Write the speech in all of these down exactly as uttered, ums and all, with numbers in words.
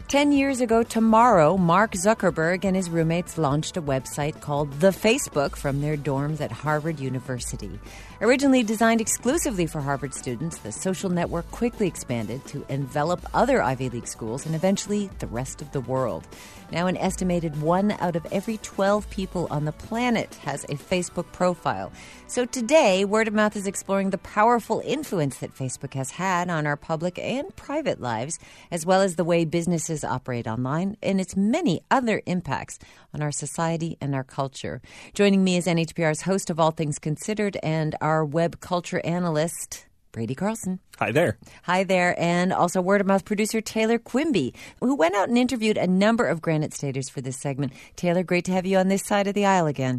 Ten years ago tomorrow, Mark Zuckerberg and his roommates launched a website called The Facebook from their dorms at Harvard University. Originally designed exclusively for Harvard students, the social network quickly expanded to envelop other Ivy League schools and eventually the rest of the world. Now an estimated one out of every twelve people on the planet has a Facebook profile. So today, Word of Mouth is exploring the powerful influence that Facebook has had on our public and private lives, as well as the way businesses operate online and its many other impacts on our society and our culture. Joining me is N H P R's host of All Things Considered and our web culture analyst, Brady Carlson. Hi there. Hi there. And also Word of Mouth producer Taylor Quimby, who went out and interviewed a number of Granite Staters for this segment. Taylor, great to have you on this side of the aisle again.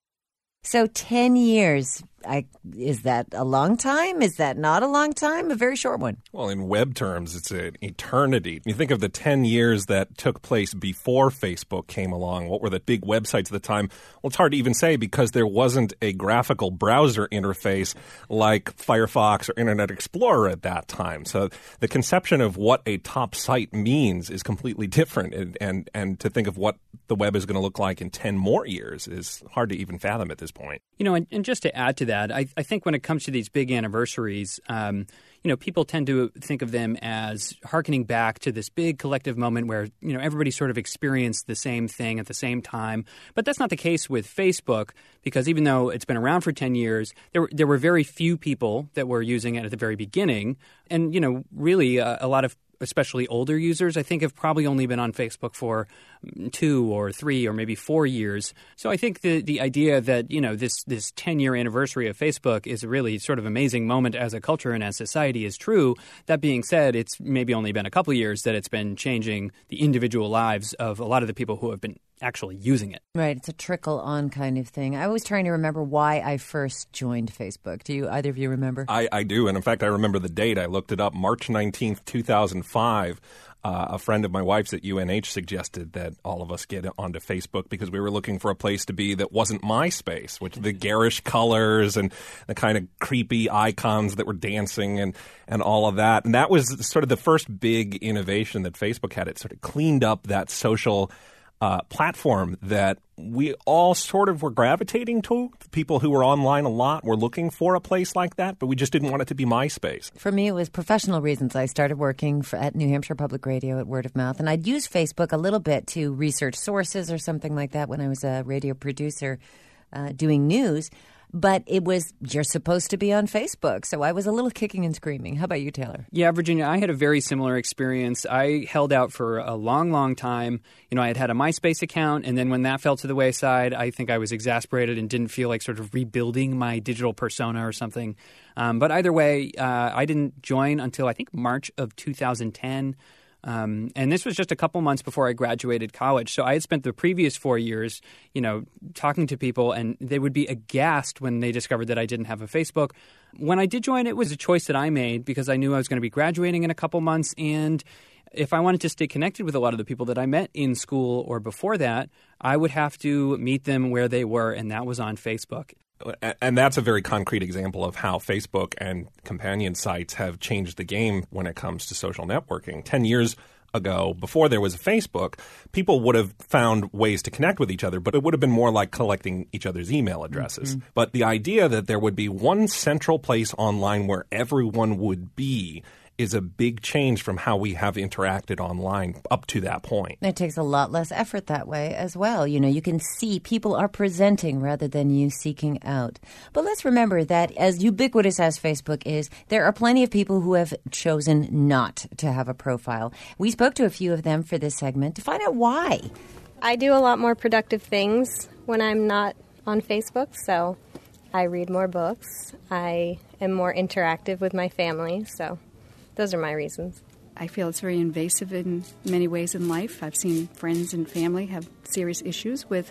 So ten years, I, is that a long time? Is that not a long time? A very short one. Well, in web terms, it's an eternity. You think of the ten years that took place before Facebook came along. What were the big websites at the time? Well, it's hard to even say because there wasn't a graphical browser interface like Firefox or Internet Explorer at that time. So the conception of what a top site means is completely different. And, and, and to think of what the web is going to look like in ten more years is hard to even fathom at this point. You know, and, and just to add to that, I, I think when it comes to these big anniversaries, um, you know, people tend to think of them as hearkening back to this big collective moment where, you know, everybody sort of experienced the same thing at the same time. But that's not the case with Facebook because even though it's been around for ten years, there were, there were very few people that were using it at the very beginning. And, you know, really uh, a lot of especially older users, I think have probably only been on Facebook for two or three or maybe four years. So I think the the idea that, you know, this this ten-year anniversary of Facebook is a really sort of amazing moment as a culture and as society is true. That being said, it's maybe only been a couple of years that it's been changing the individual lives of a lot of the people who have been actually using it. Right. It's a trickle-on kind of thing. I was trying to remember why I first joined Facebook. Do you either of you remember? I, I do. And in fact, I remember the date. I looked it up, March nineteenth, two thousand five. Uh, a friend of my wife's at U N H suggested that all of us get onto Facebook because we were looking for a place to be that wasn't MySpace, which the garish colors and the kind of creepy icons that were dancing and, and all of that. And that was sort of the first big innovation that Facebook had. It sort of cleaned up that social Uh, platform that we all sort of were gravitating to. People who were online a lot were looking for a place like that, but we just didn't want it to be MySpace. For me, it was professional reasons. I started working for, at New Hampshire Public Radio at Word of Mouth, and I'd use Facebook a little bit to research sources or something like that when I was a radio producer uh, doing news. But it was, you're supposed to be on Facebook. So I was a little kicking and screaming. How about you, Taylor? Yeah, Virginia, I had a very similar experience. I held out for a long, long time. You know, I had had a MySpace account, and then when that fell to the wayside, I think I was exasperated and didn't feel like sort of rebuilding my digital persona or something. Um, but either way, uh, I didn't join until I think March of two thousand ten. Um, and this was just a couple months before I graduated college. So I had spent the previous four years, you know, talking to people, and they would be aghast when they discovered that I didn't have a Facebook. When I did join, it was a choice that I made because I knew I was going to be graduating in a couple months. And if I wanted to stay connected with a lot of the people that I met in school or before that, I would have to meet them where they were, and that was on Facebook. And that's a very concrete example of how Facebook and companion sites have changed the game when it comes to social networking. Ten years ago, before there was a Facebook, people would have found ways to connect with each other, but it would have been more like collecting each other's email addresses. Mm-hmm. But the idea that there would be one central place online where everyone would be is a big change from how we have interacted online up to that point. It takes a lot less effort that way as well. You know, you can see people are presenting rather than you seeking out. But let's remember that as ubiquitous as Facebook is, there are plenty of people who have chosen not to have a profile. We spoke to a few of them for this segment to find out why. I do a lot more productive things when I'm not on Facebook, so I read more books. I am more interactive with my family, so those are my reasons. I feel it's very invasive in many ways in life. I've seen friends and family have serious issues with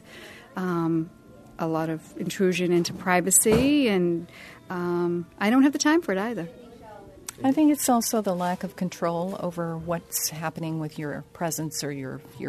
um, a lot of intrusion into privacy, and um, I don't have the time for it either. I think it's also the lack of control over what's happening with your presence or your your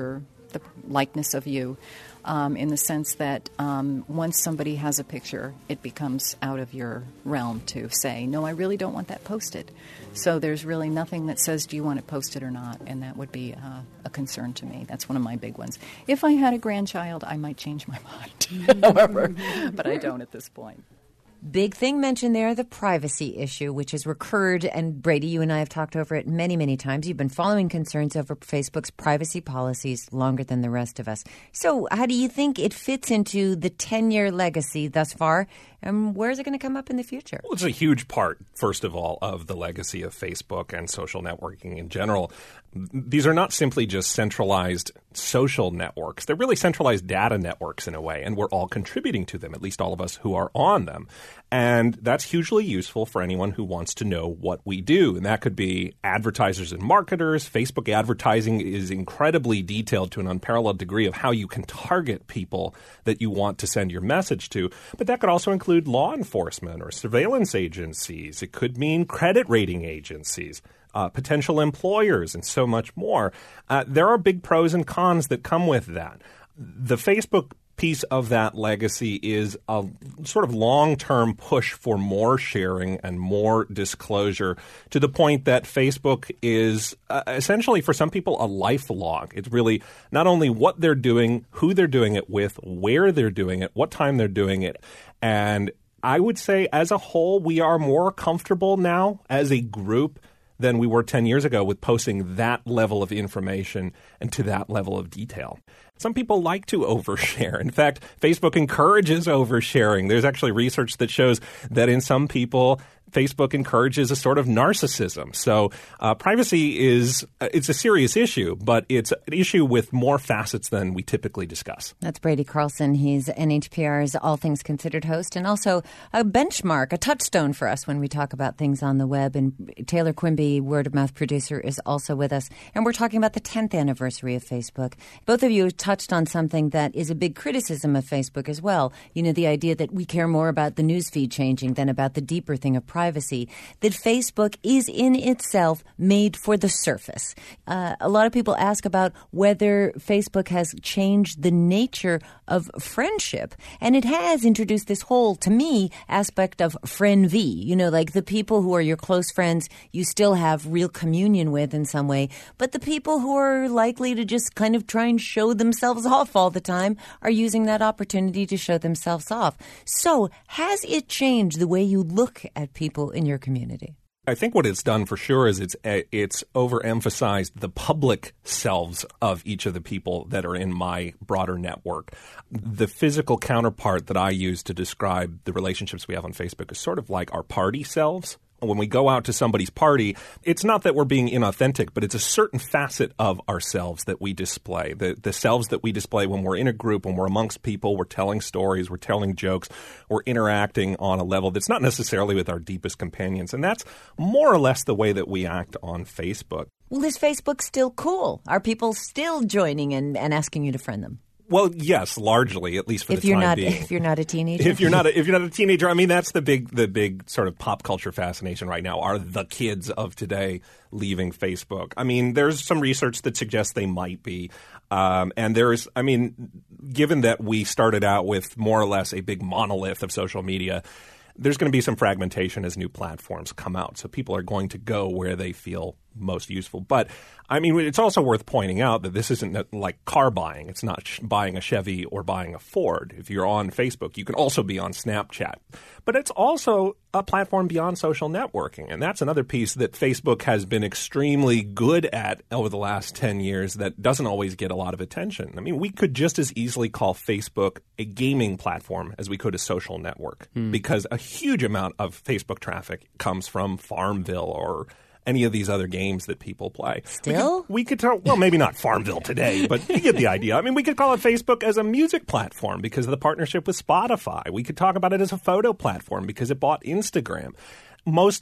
the likeness of you. Um, in the sense that um, once somebody has a picture, it becomes out of your realm to say, no, I really don't want that posted. So there's really nothing that says, do you want it posted or not? And that would be uh, a concern to me. That's one of my big ones. If I had a grandchild, I might change my mind, however, but I don't at this point. Big thing mentioned there, the privacy issue, which has recurred. And Brady, you and I have talked over it many, many times. You've been following concerns over Facebook's privacy policies longer than the rest of us. So how do you think it fits into the ten-year legacy thus far? And where is it going to come up in the future? Well, it's a huge part, first of all, of the legacy of Facebook and social networking in general. These are not simply just centralized social networks. They're really centralized data networks in a way, and we're all contributing to them, at least all of us who are on them. And that's hugely useful for anyone who wants to know what we do. And that could be advertisers and marketers. Facebook advertising is incredibly detailed to an unparalleled degree of how you can target people that you want to send your message to. But that could also include law enforcement or surveillance agencies. It could mean credit rating agencies. Uh, potential employers, and so much more. Uh, there are big pros and cons that come with that. The Facebook piece of that legacy is a sort of long-term push for more sharing and more disclosure, to the point that Facebook is uh, essentially, for some people, a life log. It's really not only what they're doing, who they're doing it with, where they're doing it, what time they're doing it. And I would say as a whole, we are more comfortable now as a group than we were ten years ago with posting that level of information and to that level of detail. Some people like to overshare. In fact, Facebook encourages oversharing. There's actually research that shows that in some people, Facebook encourages a sort of narcissism. So uh, privacy is uh, it's a serious issue, but it's an issue with more facets than we typically discuss. That's Brady Carlson. He's N H P R's All Things Considered host, and also a benchmark, a touchstone for us when we talk about things on the web. And Taylor Quimby, Word of Mouth producer, is also with us. And we're talking about the tenth anniversary of Facebook. Both of you touched on something that is a big criticism of Facebook as well. You know, the idea that we care more about the newsfeed changing than about the deeper thing of privacy, that Facebook is in itself made for the surface. Uh, a lot of people ask about whether Facebook has changed the nature of friendship. And it has introduced this whole, to me, aspect of friend V. You know, like the people who are your close friends, you still have real communion with in some way. But the people who are likely to just kind of try and show themselves off all the time are using that opportunity to show themselves off. So has it changed the way you look at people in your community? I think what it's done for sure is it's it's overemphasized the public selves of each of the people that are in my broader network. The physical counterpart that I use to describe the relationships we have on Facebook is sort of like our party selves. When we go out to somebody's party, it's not that we're being inauthentic, but it's a certain facet of ourselves that we display. The the selves that we display when we're in a group, when we're amongst people, we're telling stories, we're telling jokes, we're interacting on a level that's not necessarily with our deepest companions. And that's more or less the way that we act on Facebook. Well, is Facebook still cool? Are people still joining and, and asking you to friend them? Well, yes, largely, at least for if the you're time not, being. If you're not a teenager, if you're not, a, if you're not a teenager, I mean, that's the big, the big sort of pop culture fascination right now. Are the kids of today leaving Facebook? I mean, there's some research that suggests they might be, um, and there's, I mean, given that we started out with more or less a big monolith of social media, there's going to be some fragmentation as new platforms come out. So people are going to go where they feel most useful. But, I mean, it's also worth pointing out that this isn't like car buying. It's not sh- buying a Chevy or buying a Ford. If you're on Facebook, you can also be on Snapchat. But it's also a platform beyond social networking. And that's another piece that Facebook has been extremely good at over the last ten years that doesn't always get a lot of attention. I mean, we could just as easily call Facebook a gaming platform as we could a social network, hmm. because a huge amount of Facebook traffic comes from Farmville or any of these other games that people play. Still? We could, we could talk, well, maybe not Farmville today, but you get the idea. I mean, we could call it Facebook as a music platform because of the partnership with Spotify. We could talk about it as a photo platform because it bought Instagram. Most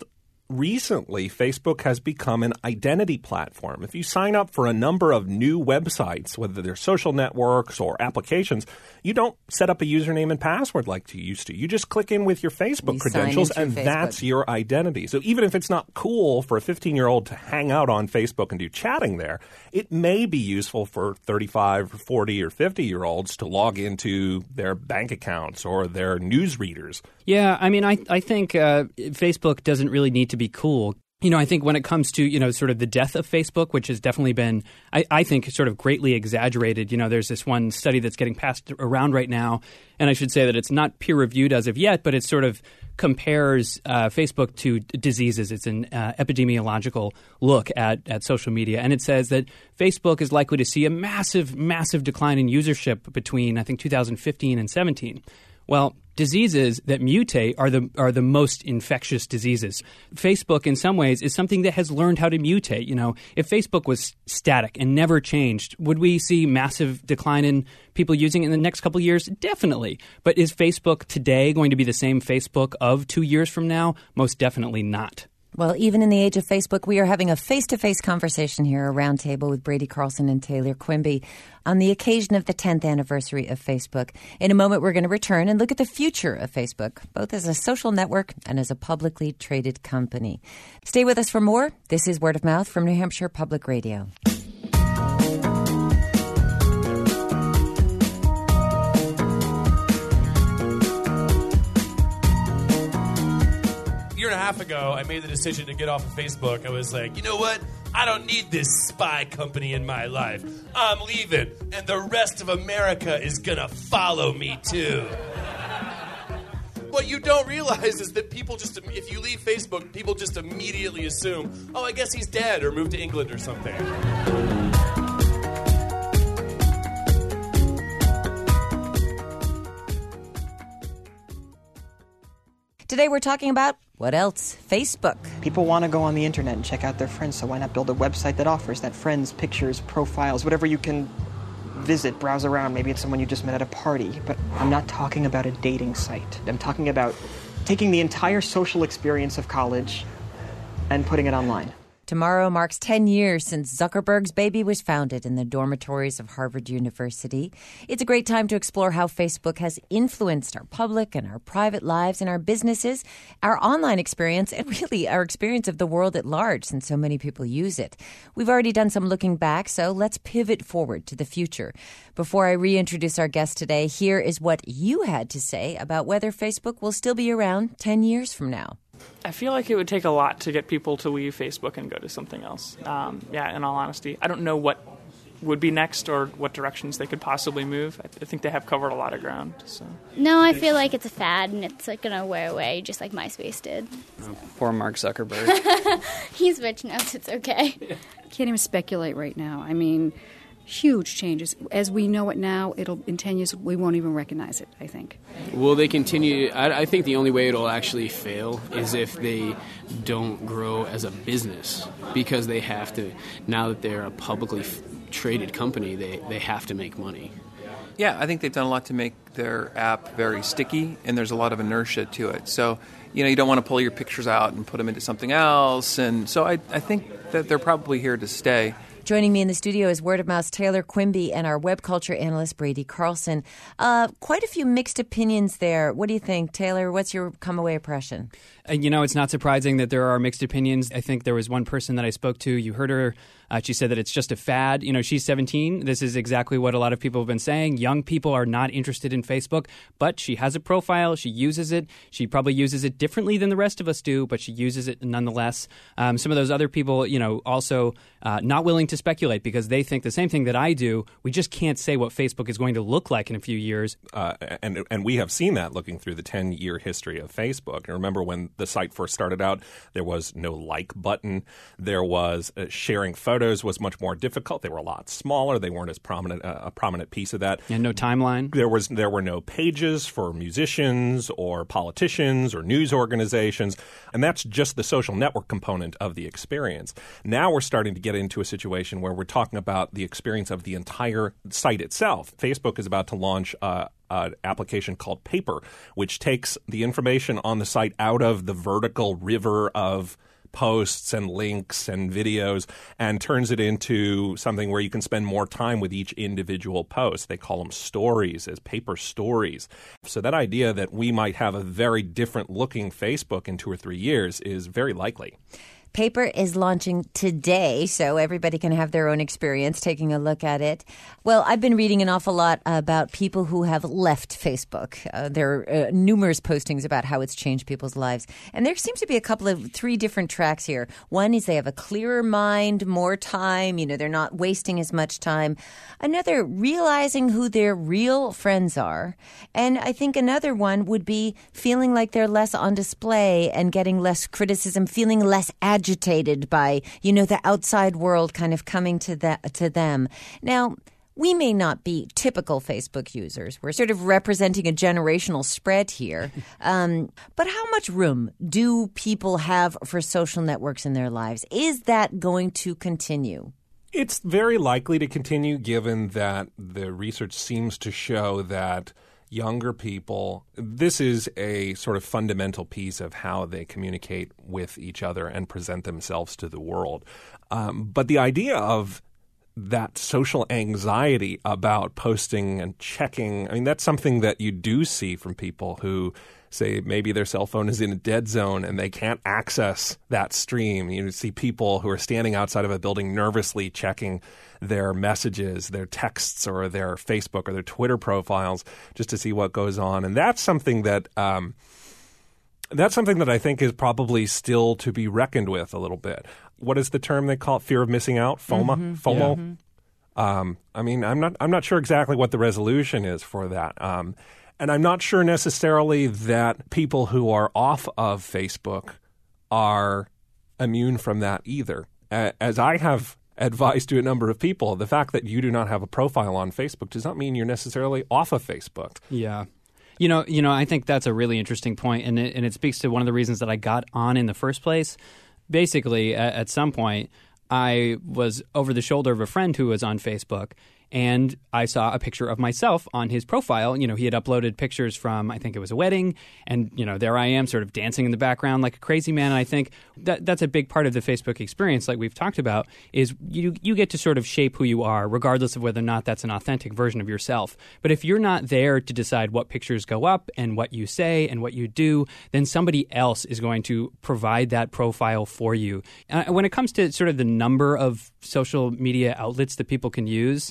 recently, Facebook has become an identity platform. If you sign up for a number of new websites, whether they're social networks or applications, you don't set up a username and password like you used to. You just click in with your Facebook You credentials, sign in and through that's Facebook. your identity. So even if it's not cool for a fifteen-year-old to hang out on Facebook and do chatting there, it may be useful for thirty-five, forty, or fifty-year-olds to log into their bank accounts or their news readers. Yeah, I mean, I, I think uh, Facebook doesn't really need to be cool. You know, I think when it comes to, you know, sort of the death of Facebook, which has definitely been, I, I think, sort of greatly exaggerated. You know, there's this one study that's getting passed around right now, and I should say that it's not peer-reviewed as of yet, but it sort of compares uh, Facebook to diseases. It's an uh, epidemiological look at, at social media, and it says that Facebook is likely to see a massive, massive decline in usership between, I think, two thousand fifteen and seventeen. Well, diseases that mutate are the are the most infectious diseases. Facebook, in some ways, is something that has learned how to mutate. You know, if Facebook was static and never changed, would we see massive decline in people using it in the next couple of years? Definitely. But is Facebook today going to be the same Facebook of two years from now? Most definitely not. Well, even in the age of Facebook, we are having a face-to-face conversation here, a roundtable with Brady Carlson and Taylor Quimby on the occasion of the tenth anniversary of Facebook. In a moment, we're going to return and look at the future of Facebook, both as a social network and as a publicly traded company. Stay with us for more. This is Word of Mouth from New Hampshire Public Radio. A year and a half ago, I made the decision to get off of Facebook. I was like, you know what? I don't need this spy company in my life. I'm leaving, and the rest of America is going to follow me, too. What you don't realize is that people just, if you leave Facebook, people just immediately assume, oh, I guess he's dead or moved to England or something. Today we're talking about what else? Facebook. People want to go on the internet and check out their friends, so why not build a website that offers that? Friends, pictures, profiles, whatever you can visit, browse around. Maybe it's someone you just met at a party. But I'm not talking about a dating site. I'm talking about taking the entire social experience of college and putting it online. Tomorrow marks ten years since Zuckerberg's baby was founded in the dormitories of Harvard University. It's a great time to explore how Facebook has influenced our public and our private lives and our businesses, our online experience, and really our experience of the world at large, since so many people use it. We've already done some looking back, so let's pivot forward to the future. Before I reintroduce our guest today, here is what you had to say about whether Facebook will still be around ten years from now. I feel like it would take a lot to get people to leave Facebook and go to something else. Um, yeah, in all honesty. I don't know what would be next or what directions they could possibly move. I, th- I think they have covered a lot of ground. So. No, I feel like it's a fad and it's like going to wear away just like MySpace did. Oh, poor Mark Zuckerberg. He's rich now, so it's okay. Can't even speculate right now. I mean, huge changes. As we know it now, it'll in ten years, we won't even recognize it, I think. Will they continue? I, I think the only way it'll actually fail is if they don't grow as a business, because they have to, now that they're a publicly f- traded company, they, they have to make money. Yeah, I think they've done a lot to make their app very sticky, and there's a lot of inertia to it. So, you know, you don't want to pull your pictures out and put them into something else. And so I, I think that they're probably here to stay. Joining me in the studio is Word of Mouth's Taylor Quimby and our web culture analyst, Brady Carlson. Uh, quite a few mixed opinions there. What do you think, Taylor? What's your come-away impression? Uh, you know, it's not surprising that there are mixed opinions. I think there was one person that I spoke to. You heard her. Uh, she said that it's just a fad. You know, she's seventeen. This is exactly what a lot of people have been saying. Young people are not interested in Facebook, but she has a profile. She uses it. She probably uses it differently than the rest of us do, but she uses it nonetheless. Um, some of those other people, you know, also uh, not willing to speculate because they think the same thing that I do. We just can't say what Facebook is going to look like in a few years. Uh, and and we have seen that looking through the ten-year history of Facebook. And remember when the site first started out, there was no like button. There was uh, sharing photos was much more difficult. They were a lot smaller. They weren't as prominent uh, a prominent piece of that. And no timeline. There was there were no pages for musicians or politicians or news organizations. And that's just the social network component of the experience. Now we're starting to get into a situation where we're talking about the experience of the entire site itself. Facebook is about to launch uh, an application called Paper, which takes the information on the site out of the vertical river of posts and links and videos and turns it into something where you can spend more time with each individual post. They call them stories, as paper stories. So that idea that we might have a very different looking Facebook in two or three years is very likely. Paper is launching today, so everybody can have their own experience taking a look at it. Well, I've been reading an awful lot about people who have left Facebook. Uh, there are uh, numerous postings about how it's changed people's lives. And there seems to be a couple of three different tracks here. One is they have a clearer mind, more time. You know, they're not wasting as much time. Another, realizing who their real friends are. And I think another one would be feeling like they're less on display and getting less criticism, feeling less agitated. agitated by, you know, the outside world kind of coming to the, to them. Now, we may not be typical Facebook users. We're sort of representing a generational spread here. Um, but how much room do people have for social networks in their lives? Is that going to continue? It's very likely to continue, given that the research seems to show that younger people, this is a sort of fundamental piece of how they communicate with each other and present themselves to the world. Um, but the idea of that social anxiety about posting and checking, I mean, that's something that you do see from people who say maybe their cell phone is in a dead zone and they can't access that stream. You see people who are standing outside of a building nervously checking their messages, their texts, or their Facebook or their Twitter profiles just to see what goes on. And that's something that um, that's something that I think is probably still to be reckoned with a little bit. What is the term they call it? Fear of missing out? FOMO? Mm-hmm. FOMO? Yeah. Um, I mean, I'm not I'm not sure exactly what the resolution is for that. Um, and I'm not sure necessarily that people who are off of Facebook are immune from that either. As I have advice to a number of people, the fact that you do not have a profile on Facebook does not mean you're necessarily off of Facebook. Yeah. You know, you know, I think that's a really interesting point, and it, and it speaks to one of the reasons that I got on in the first place. Basically, at, at some point, I was over the shoulder of a friend who was on Facebook, and I saw a picture of myself on his profile. You know, he had uploaded pictures from, I think it was a wedding, and, you know, there I am sort of dancing in the background like a crazy man. And I think that that's a big part of the Facebook experience, like we've talked about, is you you get to sort of shape who you are, regardless of whether or not that's an authentic version of yourself. But if you're not there to decide what pictures go up and what you say and what you do, then somebody else is going to provide that profile for you. Uh, when it comes to sort of the number of social media outlets that people can use,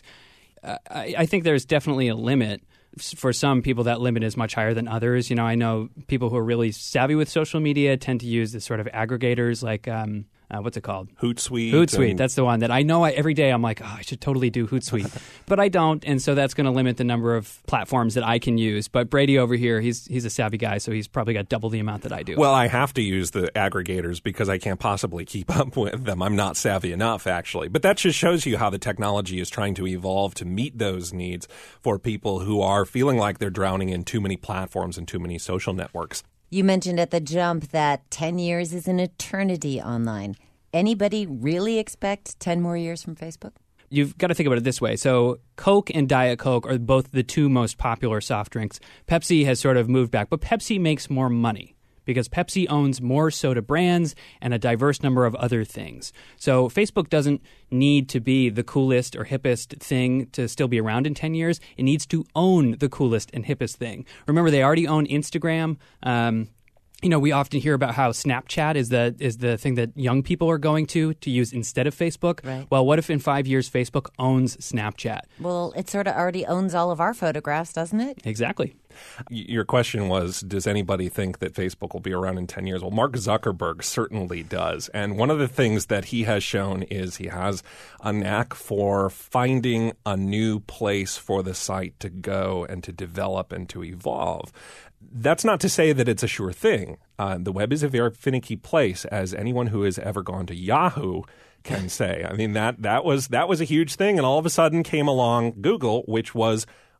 I, I think there's definitely a limit. For some people, that limit is much higher than others. You know, I know people who are really savvy with social media tend to use this sort of aggregators like, um, uh, what's it called? Hootsuite. Hootsuite. And... That's the one that I know I, every day I'm like, oh, I should totally do Hootsuite. But I don't, and so that's going to limit the number of platforms that I can use. But Brady over here, he's he's a savvy guy, so he's probably got double the amount that I do. Well, I have to use the aggregators because I can't possibly keep up with them. I'm not savvy enough, actually. But that just shows you how the technology is trying to evolve to meet those needs for people who are feeling like they're drowning in too many platforms and too many social networks. You mentioned at the jump that ten years is an eternity online. Anybody really expect ten more years from Facebook? You've got to think about it this way. So Coke and Diet Coke are both the two most popular soft drinks. Pepsi has sort of moved back, but Pepsi makes more money because Pepsi owns more soda brands and a diverse number of other things. So Facebook doesn't need to be the coolest or hippest thing to still be around in ten years. It needs to own the coolest and hippest thing. Remember, they already own Instagram. Um, You know, we often hear about how Snapchat is the is the thing that young people are going to to use instead of Facebook. Right. Well, what if in five years Facebook owns Snapchat? Well, it sort of already owns all of our photographs, doesn't it? Exactly. Your question was, does anybody think that Facebook will be around in ten years? Well, Mark Zuckerberg certainly does. And one of the things that he has shown is he has a knack for finding a new place for the site to go and to develop and to evolve. That's not to say that it's a sure thing. Uh, the web is a very finicky place, as anyone who has ever gone to Yahoo can say. I mean, that that was that was a huge thing, and all of a sudden came along Google, which was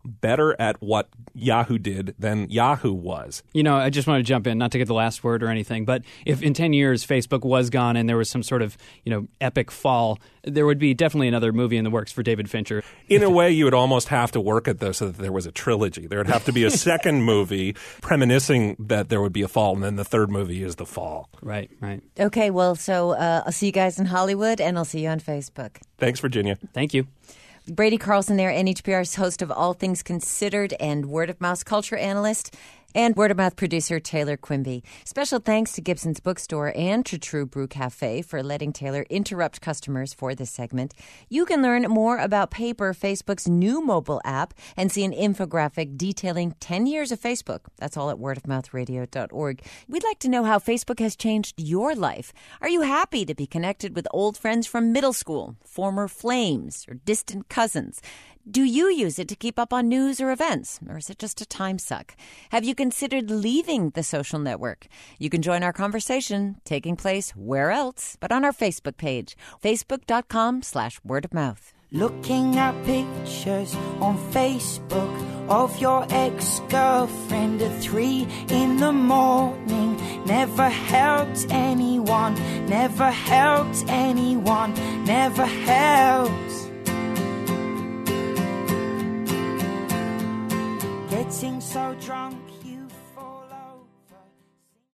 better at what Yahoo did than Yahoo was. You know, I just want to jump in, not to get the last word or anything, but if in ten years Facebook was gone and there was some sort of, you know, epic fall, there would be definitely another movie in the works for David Fincher. In a way, you would almost have to work it, though, so that there was a trilogy. There would have to be a second movie reminiscing that there would be a fall, and then the third movie is the fall. Right, right. Okay, well, so uh, I'll see you guys in Hollywood, and I'll see you on Facebook. Thanks, Virginia. Thank you. Brady Carlson there, N H P R's host of All Things Considered and Word of Mouth culture analyst, and Word of Mouth producer Taylor Quimby. Special thanks to Gibson's Bookstore and to True Brew Cafe for letting Taylor interrupt customers for this segment. You can learn more about Paper, Facebook's new mobile app, and see an infographic detailing ten years of Facebook. That's all at word of mouth radio dot org. We'd like to know how Facebook has changed your life. Are you happy to be connected with old friends from middle school, former flames, or distant cousins? Do you use it to keep up on news or events, or is it just a time suck? Have you considered leaving the social network? You can join our conversation, taking place where else but on our Facebook page, facebook.com slash word of mouth. Looking at pictures on Facebook of your ex-girlfriend at three in the morning. Never helped anyone, never helped anyone, never helped. Getting so drunk